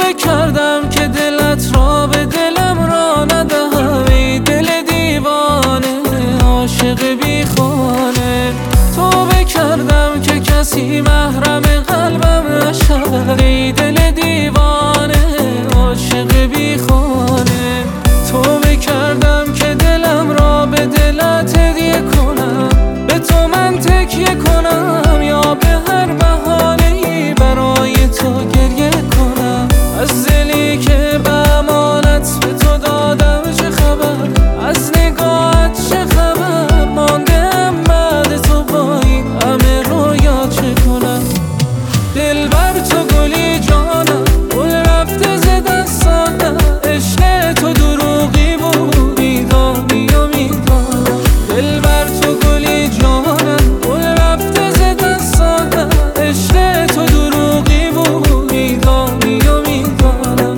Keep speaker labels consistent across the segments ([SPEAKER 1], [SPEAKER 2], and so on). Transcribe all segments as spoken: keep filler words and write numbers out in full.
[SPEAKER 1] بکردم که دلت را به دلم را ندهم، ای دل دیوانه عاشق بی خانه. تو بکردم که کسی محرم قلبم نشود، ای دل دیوانه عاشق بی خانه. تو بکردم که دلم را به دلت هدیه کنم، به تو من تکیه کنم، یا به هر بهانه‌ای برای تو گریه کنم. از دلی که به امانت به تو دادم چه خبر، از نگاهت چه خبر، ماندم بعد تو با این همه رویا چه کنم. دل بر تو گلی جانم، گل رفته ز دستانم، عشق تو دروغی بود میدانی و میدانم. دل بر تو گلی جانم، گل رفته ز دستانم، عشق تو دروغی بود میدانی و میدانم.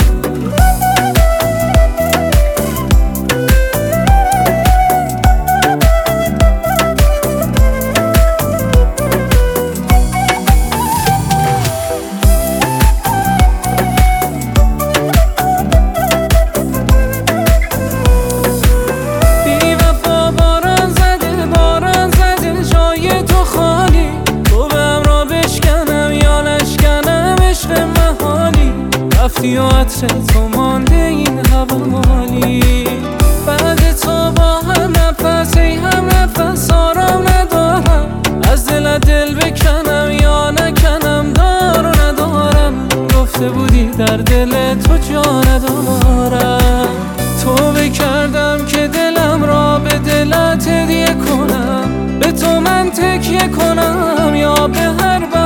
[SPEAKER 1] رفتی و عطر تو مانده این حوالی، بعد تو با هم نفس ای هم نفس آرام ندارم. از دل دل بکنم یا نکنم دار و ندارم، گفته بودی در دل تو جا ندارم. تو بکردم که دلم را به دلت هدیه کنم، به تو من تکیه کنم، یا به هر